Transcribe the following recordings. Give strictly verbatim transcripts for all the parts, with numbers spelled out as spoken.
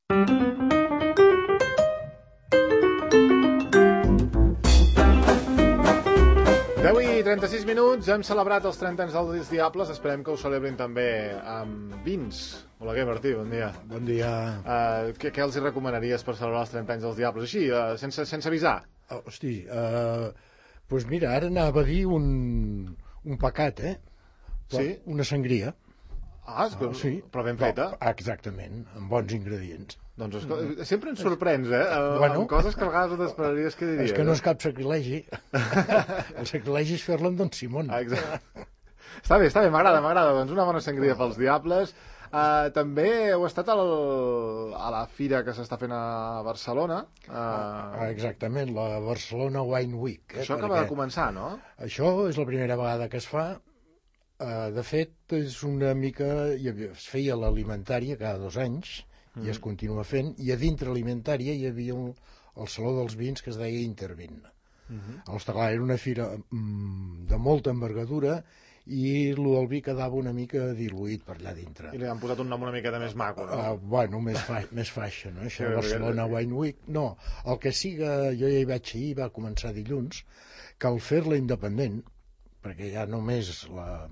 deu i trenta-sis minuts, hem celebrat els trenta anys dels Diables, esperem que ho celebrin també amb vins. Hola, què, Martí, bon dia. Bon dia. Uh, què, què els hi recomanaries per celebrar els trenta anys dels Diables? Així, uh, sense, sense avisar? Oh, hosti, uh, doncs mira, ara anava a dir un, un pecat, eh? Sí? Una sangria. Ah, és que, uh, sí. Però ben feta. No, exactament, amb bons ingredients. Doncs escolta, sempre ens sorprens, eh? Bueno, amb coses que a vegades no t'esperaries que diries. És que no és cap sacrilegi. El sacrilegi és fer-la amb Don Simón. Ah, exacte. Està bé, està bé, m'agrada, m'agrada. Doncs una bona sangria pels Diables. Uh, també heu estat al, a la fira que s'està fent a Barcelona. Uh... Ah, exactament, la Barcelona Wine Week. Eh? Això acaba de començar, no? Això és la primera vegada que es fa. Uh, de fet, és una mica... Es feia l'alimentària cada dos anys, i es continua fent, i a dintre alimentària hi havia un, el Saló dels Vins que es deia Intervin. Uh -huh. Llavors, clar, era una fira mm, de molta envergadura i el del vi quedava una mica diluït per allà dintre. I li han posat un nom una miqueta més maco, no? Uh, bueno, més, fa, més faixa, no? Això, Barcelona Wine Week. No, el que sí que jo ja hi vaig ahir, va començar dilluns, que al fer-la independent, perquè ja només la...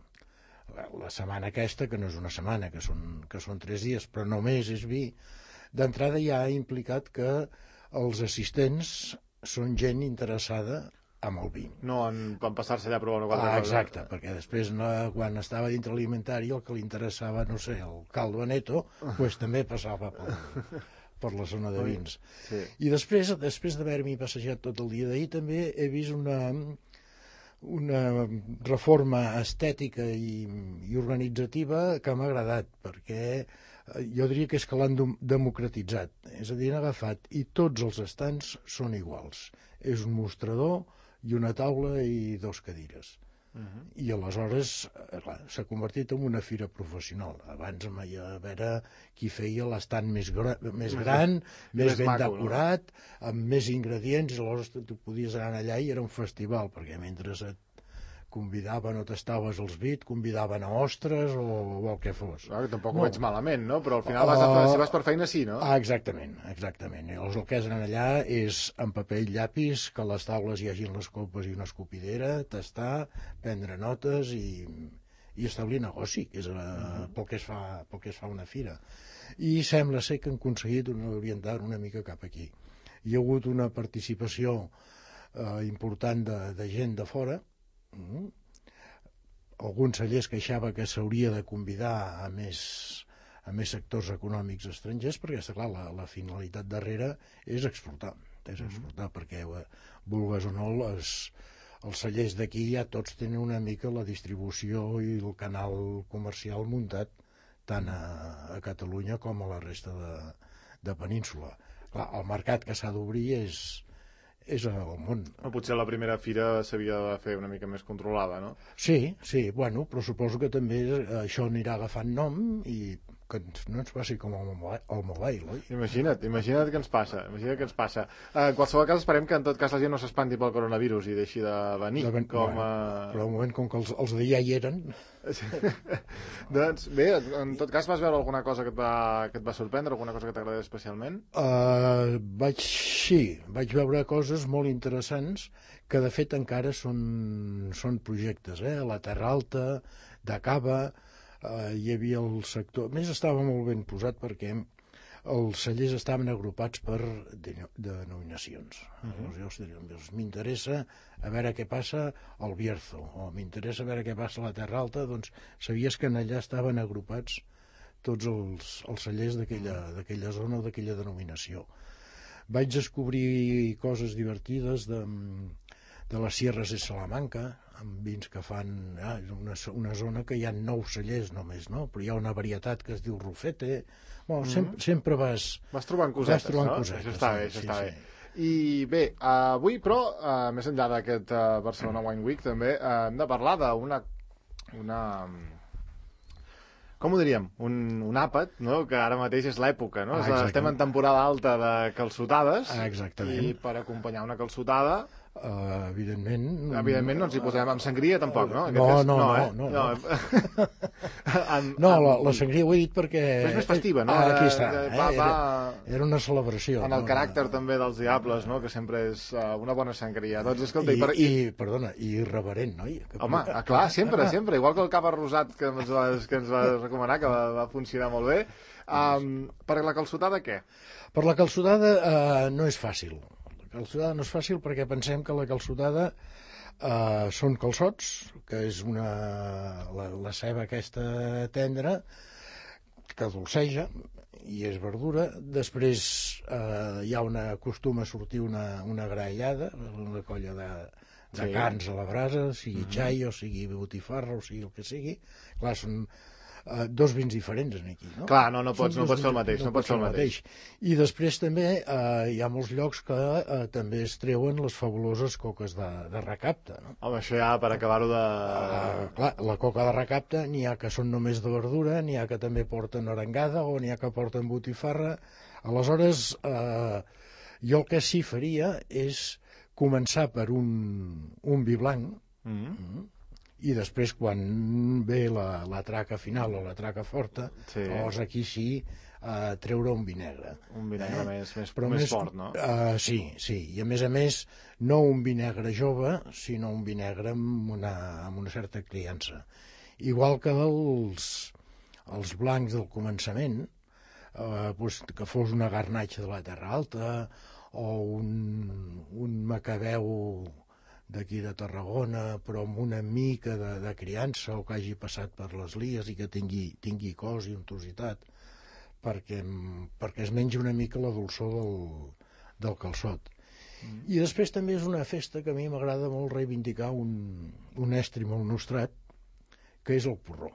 la setmana aquesta, que no és una setmana, que són, que són tres dies, però només és vi, d'entrada ja ha implicat que els assistents són gent interessada amb el vi. No en, en passar-se allà a provar una cosa. Ah, exacte, perquè després no, quan estava dintre alimentari el que li interessava, no sé, el caldo Aneto, pues, també passava per, per la zona de vins. Sí. I després, després d'haver-m'hi passejat tot el dia d'ahir, també he vist una... una reforma estètica i, i organitzativa que m'ha agradat, perquè jo diria que és que l'han democratitzat, és a dir, han agafat i tots els estants són iguals, és un mostrador i una taula i dos cadires. Uh-huh. I aleshores s'ha convertit en una fira professional. Abans em veia a veure qui feia l'estant més, gra, més gran, més, més ben maco, decorat, no? Amb més ingredients, i aleshores tu podies anar allà i era un festival, perquè mentre et convidaven o tastaves els vi, et convidaven a ostres o, o el que fos. Ah, tampoc no. ho veig malament, no? Però al final vas a fer, si vas per feina sí, no? Ah, exactament, exactament. I llavors el que has d'anar allà és amb paper i llapis, que a les taules hi hagin les copes i una escopidera, tastar, prendre notes i, i establir negoci, que és uh, uh-huh. pel, que es fa, pel que es fa una fira. I sembla ser que han aconseguit orientar una mica cap aquí. Hi ha hagut una participació eh, important de, de gent de fora. Mm. Algun celler es queixava que s'hauria de convidar a més, a més sectors econòmics estrangers, perquè, està clar, la, la finalitat darrere és exportar, és exportar, mm. perquè eh, vulgues o no, les, els cellers d'aquí ja tots tenen una mica la distribució i el canal comercial muntat tant a, a Catalunya com a la resta de, de península. Clar, el mercat que s'ha d'obrir és és al món. Potser la primera fira s'havia de fer una mica més controlada, no? Sí, sí, bueno, però suposo que també això anirà agafant nom i que no ens passi com el mobile, el mobile oi? Imagina't, imagina't què ens passa, imagina't què ens passa. Uh, en qualsevol cas esperem que en tot cas la gent no s'espanti pel coronavirus i deixi de venir. De ben, com, bueno, uh... Però al moment com que els, els de ja hi eren... Doncs bé, en tot cas vas veure alguna cosa que et va, que et va sorprendre, alguna cosa que t'agrada especialment? Uh, vaig, sí, vaig veure coses molt interessants que de fet encara són, són projectes, eh? La Terra Alta, de Cava, Uh, hi havia el sector... A més, estava molt ben posat perquè els cellers estaven agrupats per denominacions. Uh-huh. Llavors, m'interessa a veure què passa al Bierzo, o m'interessa a veure què passa a la Terra Alta, doncs sabies que en allà estaven agrupats tots els, els cellers d'aquella zona o d'aquella denominació. Vaig descobrir coses divertides de, de les Sierres de Salamanca, amb vins que fan... Ah, una, una zona que hi ha nou cellers només, no? Però hi ha una varietat que es diu Rufete. Bueno, mm-hmm. sempre, sempre vas... Vas trobant cosetes, vas trobant no? cosetes, això està sí, bé, això sí, està sí. bé. I bé, avui, però, uh, més enllà d'aquest uh, Barcelona Wine Week, també uh, hem de parlar d'una... Una... Com ho diríem? Un, un àpat, no? Que ara mateix és l'època, no? Ah, estem en temporada alta de calçotades. Ah, exactament. I per acompanyar una calçotada... Uh, evidentment... Evidentment no ens hi posem amb sangria tampoc, no? No, no, no. eh? No, no. no. en, no en... la, la sangria ho he dit perquè... És més festiva, no? Ah, aquí està. Eh, Eh? va, va... Era, era una celebració. En el no? caràcter també dels diables, no? Que sempre és uh, una bona sangria. Doncs, escolta, I, i, per... i, perdona, i irreverent, noi? Que... Home, ah, clar, sempre, sempre. Igual que el cava rosat que ens vas, que ens vas recomanar, que va, va funcionar molt bé. Um, per la calçotada, què? Per la calçotada uh, no és fàcil. La calçotada no és fàcil perquè pensem que la calçotada uh, són calçots, que és una, la, la ceba aquesta tendra, que dolceja i és verdura. Després uh, hi ha una acostuma a sortir una, una graellada, una colla de, de sí. carns a la brasa, sigui mm-hmm. xai o sigui botifarra o sigui el que sigui. Clar, són Uh, dos vins diferents aquí, no? Clar, no, no pots, no pots fer el mateix, no, no pots fer el mateix. I després també uh, hi ha molts llocs que uh, també es treuen les fabuloses coques de, de recapte, no? Home, això ja per acabar-ho de... Uh, clar, la coca de recapte n'hi ha que són només de verdura, n'hi ha que també porten arengada o n'hi ha que porten botifarra. Aleshores, uh, jo el que sí faria és començar per un, un vi blanc, mm-hmm. mm, i després quan ve la, la traca final o la traca forta, sí. llavors aquí sí uh, treure un vi negre. Un vi negre eh? més, més, Però més més fort, no? Uh, sí, sí, i a més a més no un vi negre jove, sinó un vi negre amb una, amb una certa criança. Igual que els, els blancs del començament, uh, doncs, que fos una garnatxa de la Terra Alta o un, un macabeu d'aquí de Tarragona, però amb una mica de, de criança o que hagi passat per les lies i que tingui, tingui cos i untositat, perquè, perquè es mengi una mica la dolçor del, del calçot. Mm. I després també és una festa que a mi m'agrada molt reivindicar un, un estri molt nostrat, que és el porró.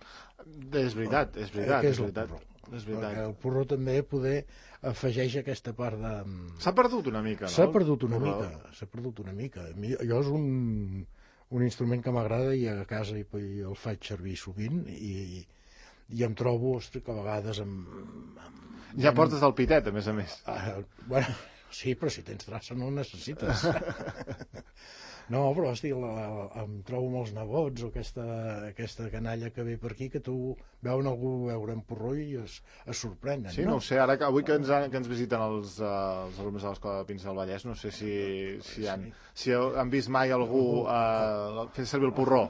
És veritat, és veritat. Eh, és, és veritat. El és veritat. Perquè el porró també poder afegeix aquesta part de... S'ha perdut una mica, no? S'ha perdut una mica, s'ha perdut una mica. Jo és un, un instrument que m'agrada i a casa i, i el faig servir sovint i, i em trobo, ostres, que a vegades amb... amb ja amb... portes el pitet, a més a més. Ah, bueno, sí, però si tens traça no el necessites. No, però, hosti, la, la, em trobo amb els nebots o aquesta, aquesta canalla que ve per aquí, que tu veuen algú veure en porró i es, es sorprenen. Sí, no? no ho sé, ara que, avui que ens, han, que ens visiten els, uh, els alumnes de l'Escola de Pins del Vallès, no sé si, si, han, si han vist mai algú uh, fer servir el porró.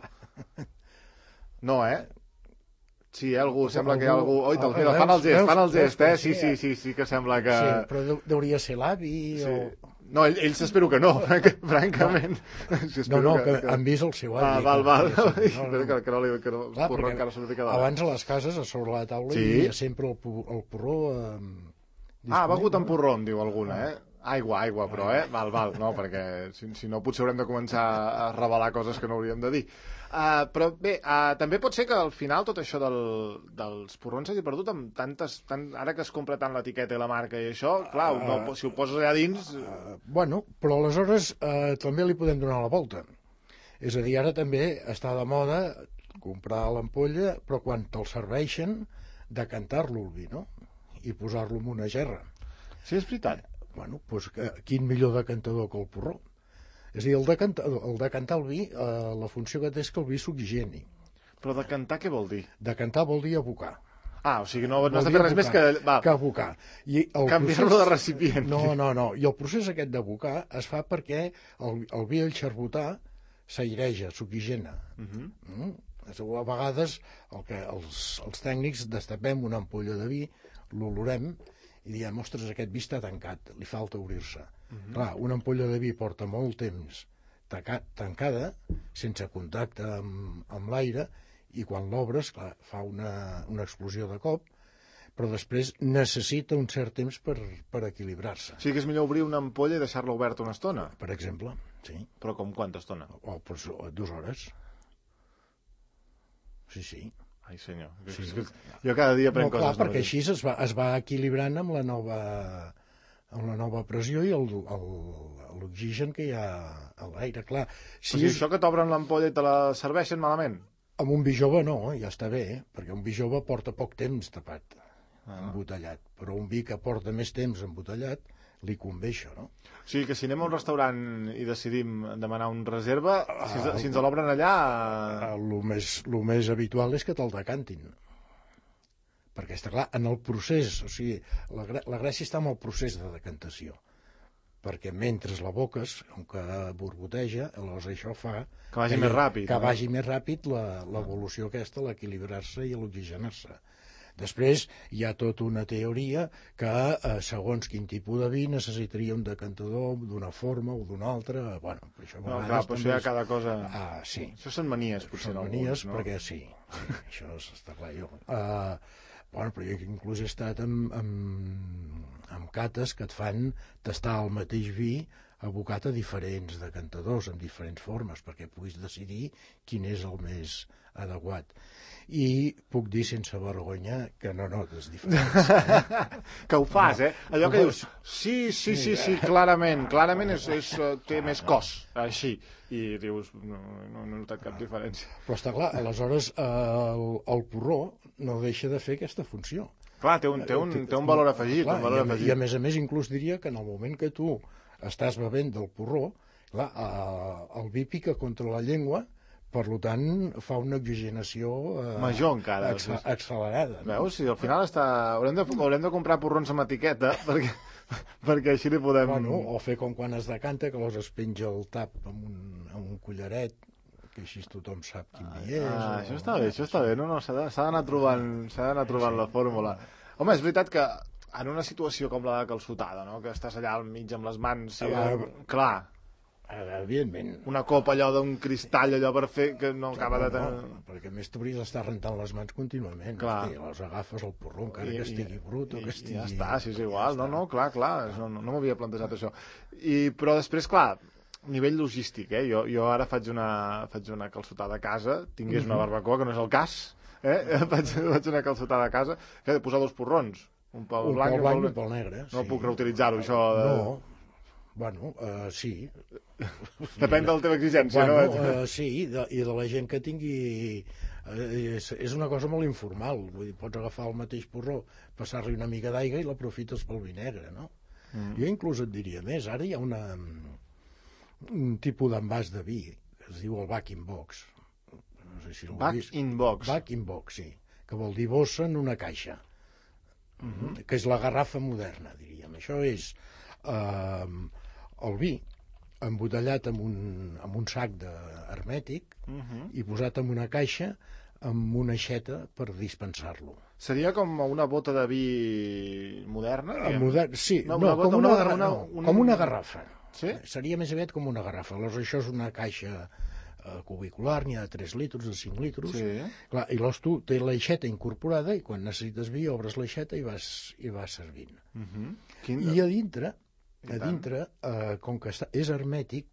No, eh? Sí, eh, algú, sembla que hi ha algú... Oi, te'l mira, fan el gest, fan el gest, eh? Sí, sí, sí, sí que sembla que... Sí, però hauria de ser l'avi o... No, ells espero que no, francament. Sí, no, no, que, que han vist el seu avi. Ah, val, val. No, no. Que, que no li... Que no, clar, porró encara s'ha de ficar abans a les cases, a sobre la taula, sí? Hi havia sempre el, el porró... Eh, ah, begut amb porró, em diu alguna, eh? Aigua, aigua, però, eh? Val, val, no, perquè si, si no potser haurem de començar a revelar coses que no hauríem de dir. Uh, però bé, uh, també pot ser que al final tot això del, dels porrons s'hagi perdut amb tantes... Tant, ara que es compra tant l'etiqueta i la marca i això, clar, no, si ho poses allà dins... Uh, bueno, però aleshores uh, també li podem donar la volta. És a dir, ara també està de moda comprar l'ampolla, però quan te'l serveixen, decantar-lo el vi, no? I posar-lo en una gerra. Sí, és veritat. Bueno, doncs quin millor decantador que el porró. És a dir, el decantar el, decantar el vi, eh, la funció que té és que el vi s'oxigeni. Però decantar què vol dir? Decantar vol dir abocar. Ah, o sigui, no, no has de fer res més que... Va. Que abocar. Canviar-lo procés... de recipient. No, no, no. I el procés aquest d'abocar es fa perquè el, el vi al xarbotar s'aireja, s'oxigena. Uh-huh. mm? A vegades el que els, els tècnics destapem una ampolla de vi, l'olorem, i diem, ostres, aquest vi està tancat, li falta obrir-se. Uh-huh. Clar, una ampolla de vi porta molt temps taca, tancada, sense contacte amb, amb l'aire, i quan l'obres, clar, fa una, una explosió de cop, però després necessita un cert temps per, per equilibrar-se. O sigui que és millor obrir una ampolla i deixar-la oberta una estona? Per exemple, sí. Però com quanta estona? O, pues, dues hores. Sí, sí. Ai, senyor. Sí. Jo cada dia prenc no, clar, coses perquè noves. Així es va, es va equilibrant amb la nova, amb la nova pressió i l'oxigen que hi ha a l'aire. Clar, si o sigui, és... això que t'obren l'ampolla i te la serveixen malament? Amb un vi jove no, ja està bé, eh? Perquè un vi jove porta poc temps tapat, ah. embotellat. Però un vi que porta més temps embotellat, li convé això, no? O sigui que si anem a un restaurant i decidim demanar una reserva, si, ens- si ens l'obren allà... El més, lo més habitual és que te'l decantin. Perquè està clar, en el procés, o sigui, la, gra- la gràcia està en el procés de decantació. Perquè mentre la boques, com que borboteja, aleshores això fa... Que vagi més ràpid, Que no? vagi més ràpid la- l'evolució aquesta, l'equilibrar-se i l'oxigenar-se. Després hi ha tota una teoria que eh, segons quin tipus de vi necessitaria un decantador d'una forma o d'una altra. Bueno, això a No, vegades clar, però això també ja és- cada cosa... Ah, sí. Això són manies, potser, Són en manies, alguns, no? perquè sí, sí, això està clar. Jo. Uh, bueno, però jo inclús he estat amb, amb, amb cates que et fan tastar el mateix vi abocat a diferents decantadors, amb diferents formes, perquè puguis decidir quin és el més adequat. I puc dir sense vergonya que no notes diferència. Que ho fas, eh? Allò que No. dius, sí, sí, sí, sí, clarament, clarament és, és, eh, té més cos, així. I dius, no, no, no he notat cap diferència. Però està clar, aleshores eh, el, el porró no deixa de fer aquesta funció. Clar, té un, té un, té un valor afegit, Clar, un valor i, a, afegit. I a més a més inclús diria que en el moment que tu estàs bevent del porró, clar, eh, el vi pica contra la llengua, per tant fa una oxigenació eh, Major encara. acce- accelerada. No? Veus? Si al final està... Haurem de, haurem de comprar porrons amb etiqueta, perquè, perquè així li podem... Bueno, o fer com quan es decanta, que aleshores es penja el tap amb un, amb un collaret, que així tothom sap quin vi és. Ah, o- això està bé, això està bé. No, no, s'ha de- s'ha d'anar trobant, s'ha d'anar trobant la fórmula. Home, és veritat que en una situació com la de calçotada, no? Que estàs allà al mig amb les mans... I, Ah, clar, Eh, evidentment. una copa allò d'un cristall allò per fer que no acaba de No, tenir... no, perquè a més t'hauries d'estar rentant les mans contínuament. Clar. Hosti, les agafes el porró encara que estigui brut o i, que estigui... i ja està, si és igual, no, no, clar, clar, no, no, no m'havia plantejat això. I, però després, clar, nivell logístic, eh? Jo, jo ara faig una, faig una calçotada a casa, tingués una barbacoa, que no és el cas, eh? faig, faig una calçotada a casa, que he de posar dos porrons, un pel Un blanc, pel blanc i i un pel negre. No sí. puc reutilitzar-ho, això... De... No, bueno, uh, sí. Depèn de la teva exigència, Bueno, no? uh, sí, de, i de la gent que tingui... Uh, és, és una cosa molt informal. Vull dir, pots agafar el mateix porró, passar-li una mica d'aigua i l'aprofites pel vi negre, no? Mm. Jo inclús et diria més. Ara hi ha una, un tipus d'envàs de vi que es diu el back-in-box. No sé si l'heu Back vist. in box. Back-in-box, sí. Que vol dir bossa en una caixa. Mm -hmm. Que és la garrafa moderna, diríem. Això és eh, el vi embotellat amb un, amb un sac de hermètic Uh -huh. i posat en una caixa amb una aixeta per dispensar-lo. Seria com una bota de vi moderna? Eh, diguem? moder... Sí, Una- no, una bota- com, una, una- garra... una- no, un- com una garrafa. Sí? Seria més aviat com una garrafa. Aleshores, això és una caixa eh, cubicular, n'hi ha de tres litres, de cinc litres. Sí. Clar, i llavors tu té l'aixeta incorporada i quan necessites vi obres l'aixeta i vas, i vas servint. Uh -huh. Quin... I a dintre, I a tant. dintre eh, com que està, és hermètic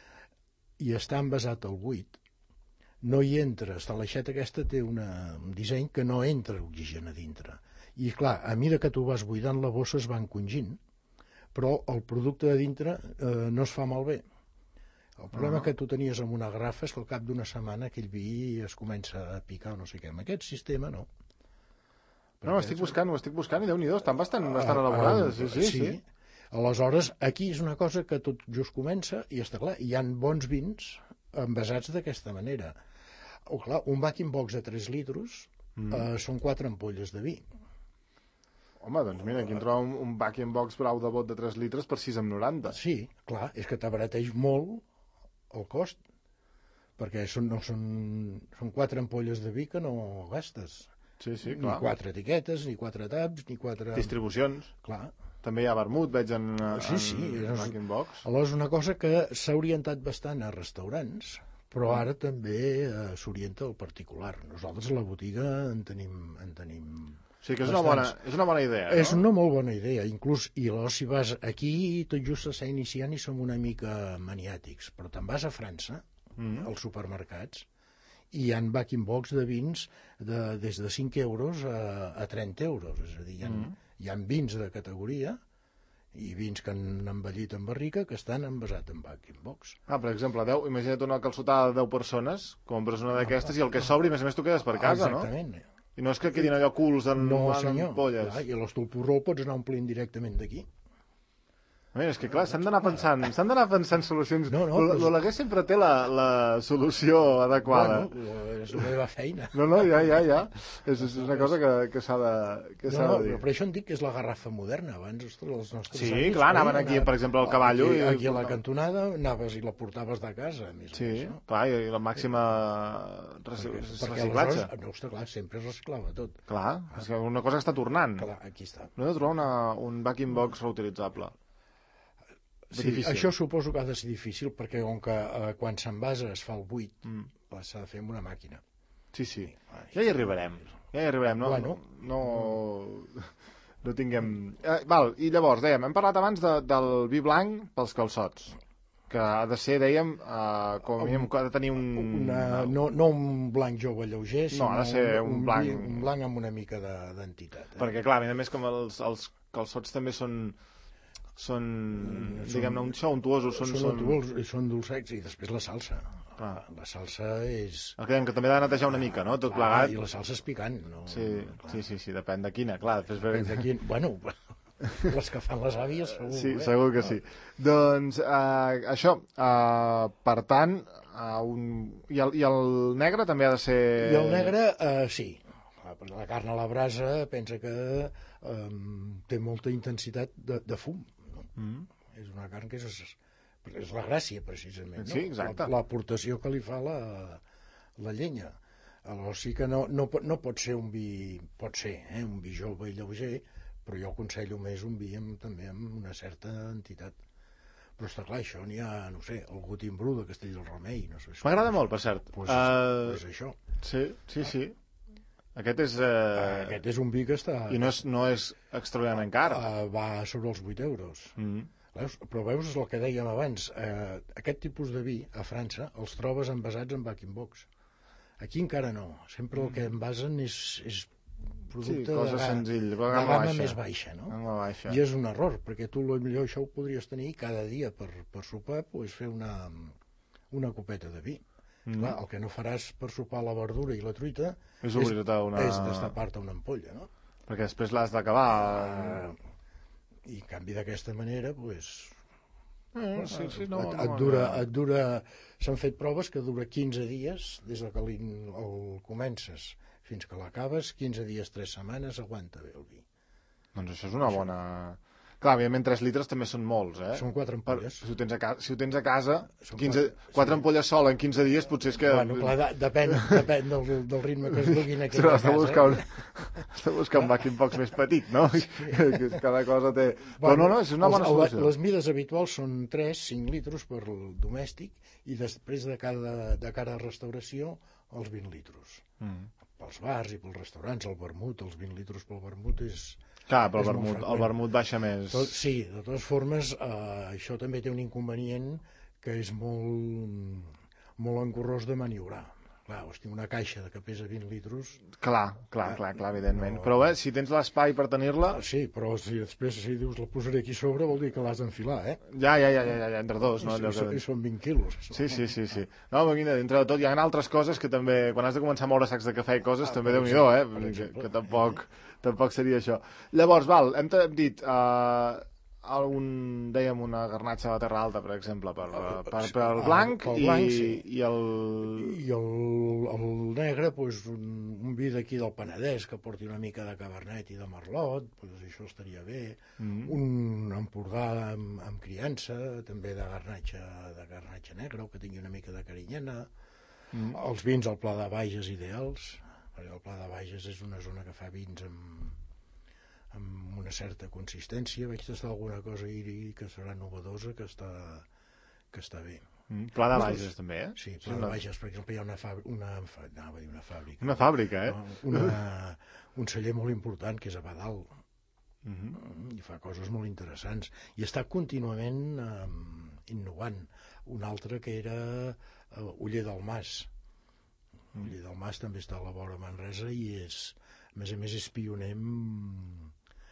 i està envasat al buit, no hi entra, està l'aixeta aquesta té una, un disseny que no entra oxigen a dintre. I clar, a mesura que tu vas buidant la bossa es va encongint, però el producte de dintre eh, no es fa malbé. El problema Ah. que tu tenies amb una garrafa és que al cap d'una setmana aquell vi es comença a picar o no sé què. Amb aquest sistema no. No, ho estic buscant, ho estic buscant i Déu-n'hi-do, estan bastant, bastant Ah, elaborades. ah, Sí, sí, sí. Aleshores, aquí és una cosa que tot just comença i està clar, hi han bons vins envasats d'aquesta manera. O clar, un back-in-box de tres litres mm. eh, són quatre ampolles de vi. Home, doncs mira, aquí em troba un, un back-in-box brau de bot de tres litres per sis amb noranta. Sí, clar, és que t'abarateix molt el cost, perquè són, no, són, són quatre ampolles de vi que no gastes. Sí, sí, Ni clar. quatre etiquetes, ni quatre taps, ni quatre... Distribucions. Clar. També hi ha vermut, veig en, Sí, en, sí, en és- back-in-box. Aleshores, una cosa que s'ha orientat bastant a restaurants, però ara també eh, s'orienta al particular. Nosaltres a la botiga en tenim... En tenim O sigui que és una bona, bastants. és una bona idea, no? És una molt bona idea, inclús, i aleshores si vas aquí, tot just s'està iniciant i som una mica maniàtics, però te'n vas a França, Mm. als supermercats, i hi ha back-in-box de vins de, des de cinc euros a, a trenta euros, és a dir, hi ha, Mm. hi ha vins de categoria i vins que han envellit en barrica que estan envasats en back-in-box. Ah, per exemple, deu, imagina't una calçotada de deu persones, compres una d'aquestes i el que sobri, a més a més, tu quedes per casa, no? Exactament. I no és que quedin allò culs en, No, en senyor. ampolles. Clar, i llavors tu el porró el pots anar omplint directament d'aquí. Bé, és que clar, s'han d'anar pensant, s'han d'anar pensant solucions. No, no, però- L'Oleguer sempre té la, la solució adequada. Bueno, és la meva feina. No, no, ja, ja, ja. És, és una cosa que, que s'ha de, que s'ha No, no, de dir. però per això en dic que és la garrafa moderna. Abans, ostres, els nostres Sí, avis, clar, anaven feien, aquí, anaven- per exemple, al cavallo Aquí, i- aquí a la cantonada anaves i la portaves de casa, a més a Sí, més, no? clar, i la màxima reci- Perquè reciclatge. aleshores, no, ostres, clar, sempre es reciclava tot. Clar, és que una cosa que està tornant. Clar, aquí està. No he de trobar una, un backing box reutilitzable. Sí, Difícil. això suposo que ha de ser difícil perquè com que eh, quan s'envasa es fa el buit, Mm. mm. s'ha de fer amb una màquina. Sí, sí. Ja hi arribarem. Ja hi arribarem, no? Bueno. No, no tinguem... Eh, val, i llavors, dèiem, hem parlat abans de, del vi blanc pels calçots, que ha de ser, dèiem, eh, com a mínim, ha de tenir un... Una, no, no un blanc jove lleuger, No, sinó ha de ser un un, blanc- vi- un blanc amb una mica de- d'entitat. Eh? Perquè, clar, a més com els, els calçots també són... són, diguem-ne, un xou untuosos. Són, són, són... dolç, i són dolcecs, i després la salsa. Clar. La salsa és... El que dèiem, que també ha de netejar una mica, no? Tot Ah, plegat. i la salsa és picant, no? Sí, sí, sí, sí, depèn de quina, clar. Després... Depèn de quin... Bueno, les que fan les àvies, segur. Sí, eh? segur que sí. Doncs eh, això, eh, per tant, eh, un... I, el, i el negre també ha de ser... I el negre, eh, sí. Clar, perquè la carn a la brasa pensa que eh, té molta intensitat de, de fum. No? Mm. És una carn que és, és la gràcia, precisament. No? Sí, exacte. La- L'aportació que li fa la, la llenya. Aleshores sí que no, no, pot, no pot ser un vi... Pot ser, eh, un vi jove i lleuger, però jo aconsello més un vi amb, també amb una certa entitat. Però està clar, això n'hi ha, no sé, el Gotimbrú de Castell del Remei. No sé, M'agrada molt, per cert. Pues, Uh, pues això. sí, sí, sí. Aquest és... Uh, Aquest és un vi que està... I no és, no és extraordinàriament car. Uh, va sobre els vuit euros. Mm. Veus? Però veus, és el que dèiem abans, eh, aquest tipus de vi a França els trobes envasats en backing box. Aquí encara no. Sempre el que envasen és, és Sí, producte cosa de, ga- senzilla, de de gamma gamma baixa. més baixa, no? Gamma baixa. I és un error, perquè tu potser això ho podries tenir cada dia per, per sopar, pues, fer una, una copeta de vi. Mm. Clar, el que no faràs per sopar la verdura i la truita És obrir-te una... és destapar-te una ampolla, no? Perquè després l'has d'acabar... Uh, I en canvi d'aquesta manera, pues, Eh, sí, sí, no, et, no, et dura, no. et dura, s'han fet proves que dura quinze dies des de que el, el comences fins que l'acabes, quinze dies, tres setmanes, aguanta bé el vi. Doncs això és una bona... Clar, evidentment, tres litres també són molts, eh? Són quatre Per, ampolles. si, ho tens a casa, si ho tens a casa, Són quinze, quatre, quatre sí. ampolles sola en quinze dies potser és que... Bueno, clar, de, depèn, depèn del, del ritme que es duguin aquí Però a has de casa. buscar un, has de buscar un backing box més petit, no? Que cada cosa té... Però no, no, és una bona els- solució. Les mides habituals són tres cinc litres per domèstic i després de cada, de cada restauració els vint litres. Mm. Pels bars i pels restaurants, el vermut, els vint litres pel vermut és... Clar, però el és molt vermut, el freqüent. vermut baixa més... Tot, sí, de totes formes, eh, això també té un inconvenient que és molt, molt engorrós de maniobrar. Clar, hosti, una caixa de que pesa vint litres... Clar, clar, clar, clar, evidentment. No. Però bé, si tens l'espai per tenir-la... Ah, sí, però si després si dius la posaré aquí sobre vol dir que l'has d'enfilar, eh? Ja, ja, ja, ja, ja, ja, entre dos, no? I, Allò són, que... I són vint quilos. Sí, sí, sí, sí. No, imagina, dintre de tot hi ha altres coses que també, quan has de començar a moure sacs de cafè i coses, Ah, també per déu-n'hi-do, eh? exemple, per Que, exemple. que tampoc, tampoc seria això. Llavors, val, hem, t- hem dit, uh, un, dèiem una garnatxa de la Terra Alta, per exemple, per, uh, per, per el Ah, blanc, pel i, blanc, sí. i el... I el, el negre, doncs, un, un vi d'aquí del Penedès que porti una mica de cabernet i de merlot, doncs això estaria bé. Mm. Un empordà amb, amb criança, també de garnatxa, de garnatxa negra, o que tingui una mica de carinyena. Mm. Els vins al Pla de Bages ideals, perquè el Pla de Bages és una zona que fa vins amb, amb una certa consistència. Vaig tastar alguna cosa ahir que serà novedosa, que està, que està bé. Mm. Pla de Bages, també, eh? Sí, Sí, Pla una- de Bages, per exemple, hi ha una, fàbrica, una, fa- anava a dir una fàbrica. Una fàbrica, eh? No, una, un celler molt important que és a Badal, Mm -hmm. i fa coses molt interessants i està contínuament eh, innovant. Un altre que era eh, Oller del Mas. Mm. Oller del Mas també està a la vora de Manresa i és, a més a més és pioner en,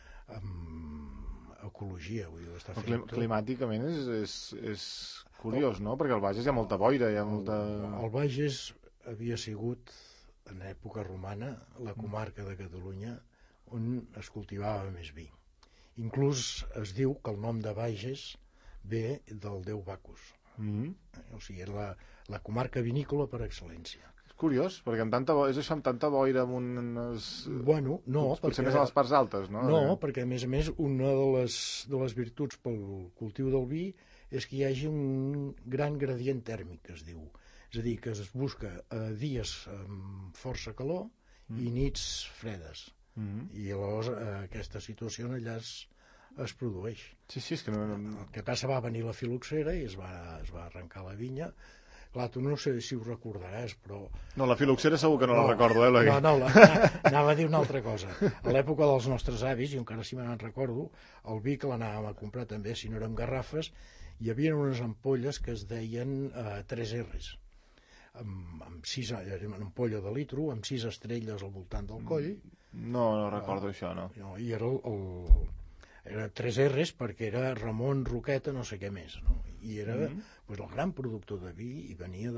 en ecologia, vull dir, està Però fent clim, tot. climàticament és, és, és curiós, no? Perquè al Bages hi ha molta boira, hi ha molta... El, el Bages havia sigut en època romana la comarca de Catalunya on es cultivava més vi. Inclús es diu que el nom de Bages ve del déu Bacus. Mm. O sigui, és la, la comarca vinícola per excel·lència. És curiós, perquè amb tanta bo... és això amb tanta boira amb unes... Bueno, no, potser perquè... més a les parts altes, no? No, perquè a més a més una de les, de les virtuts pel cultiu del vi és que hi hagi un gran gradient tèrmic, que es diu. És a dir, que es busca eh, dies amb força calor mm. i nits fredes. Mm-hmm. I llavors eh, aquesta situació allà es, es produeix. Sí, sí, és que no... El que passa, va venir la filoxera i es va, es va arrencar la vinya. Clar, tu no sé si ho recordaràs, però... No, la filoxera segur que no, no la recordo, eh? No, no, la, anava a dir una altra cosa. A l'època dels nostres avis, i encara si me n'en recordo, el vi que l'anàvem a comprar també, si no eren garrafes, hi havia unes ampolles que es deien eh, tres erres. Amb, amb sis, una ampolla de litro, amb sis estrelles al voltant del coll. No, no recordo uh, això, no. no I era el... el era tres erres perquè era Ramon Roqueta no sé què més, no? I era mm-hmm. pues, el gran productor de vi i venia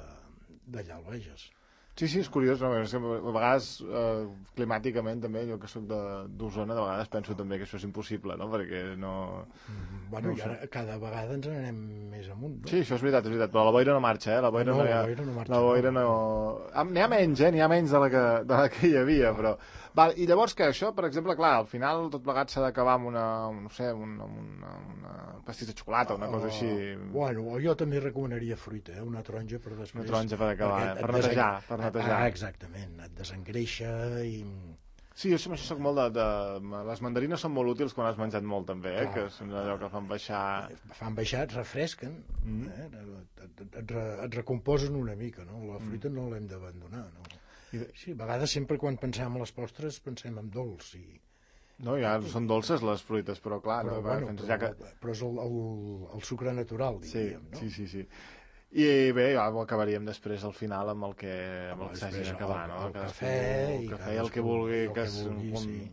d'allà al Bages. Sí, sí, és curiós, no? A vegades eh, climàticament també, jo que soc d'Osona, de vegades penso també que això és impossible, no? Perquè no... Mm, bueno, no i ara cada vegada ens n'anem més amunt, no? Sí, això és veritat, és veritat, però la boira no marxa, eh? La boira no, no, hi ha... la boira no marxa. La boira no... no... N'hi ha menys, eh? N'hi ha menys de la que, de la que hi havia, però... Val, i llavors que això, per exemple, clar, al final tot plegat s'ha d'acabar amb una, no sé, una, una, una pastís de xocolata, una cosa així... Uh, bueno, jo també recomanaria fruita, eh? Una taronja per després... Una taronja per acabar, eh? per netejar, per netejar. Ah, exactament, et desengreixa i... Sí, jo això soc molt de, de... Les mandarines són molt útils quan has menjat molt, també, eh? Clar. Que són allò que fan baixar... Fan baixar, et refresquen, mm. eh? et, et, et, et recomposen una mica, no? La fruita mm. no l'hem d'abandonar, no? Sí, a vegades sempre quan pensem en les postres pensem en dolç i... No, ja són dolces les fruites, però clar... Però, no, bueno, fins però, ja que... però és el, el, el sucre natural, diríem, sí, no? Sí, sí, sí. I bé, ja ho acabaríem després al final amb el que, amb el que s'hagi d'acabar, no? El, el cafè, el cafè i el que vulgui, el que, que vulgui, un, sí.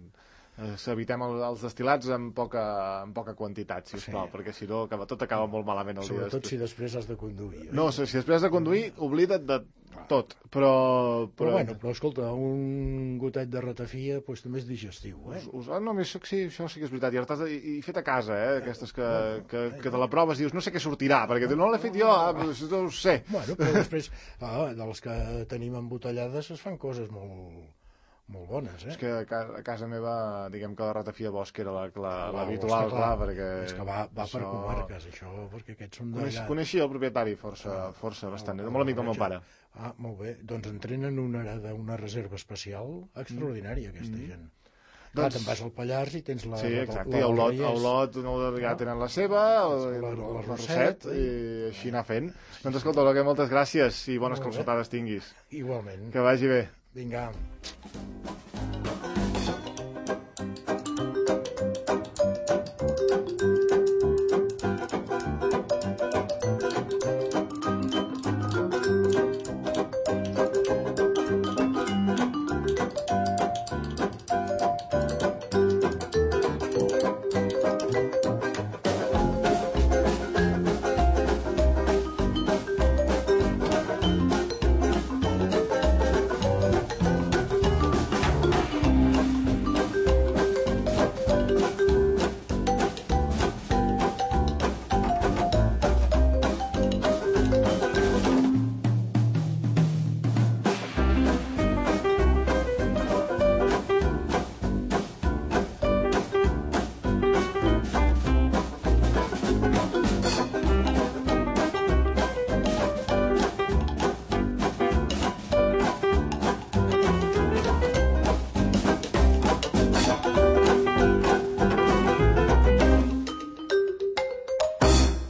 Evitem el, els destil·lats en poca, en poca quantitat, sisplau, sí. Perquè si no acaba, tot acaba molt malament el Sobretot dia després. Si després has de conduir. Oi? No, si després has de conduir, oblida't de tot, però... Però, però bueno, però escolta, un gotet de ratafia pues, també és digestiu, eh? Us, us, ah, no, més, sí, això sí que és veritat, i, de, i, i fet a casa, eh, aquestes que, que, que te la proves i dius, no sé què sortirà, perquè no l'he fet jo, ah, no ho sé. Bueno, però després, ah, dels que tenim embotellades es fan coses molt... molt bones, eh? És que a casa meva, diguem que la ratafia Bosch era l'habitual, la, la, clar, perquè... És que va, va això... per comarques, això, perquè aquests són d'allà. Coneix, coneixia el propietari força, ah, força bastant, era molt amic del meu pare. Ah, molt bé, doncs entrenen una, una reserva especial extraordinària, aquesta mm. gent. Doncs... Clar, te'n vas al Pallars i tens la... Sí, exacte, i a Olot, a Olot ja tenen la seva, la, la, la Roset, i així anar fent. Doncs escolta, Olga, moltes gràcies i bones consultades tinguis. Igualment. Que vagi bé. Vinga.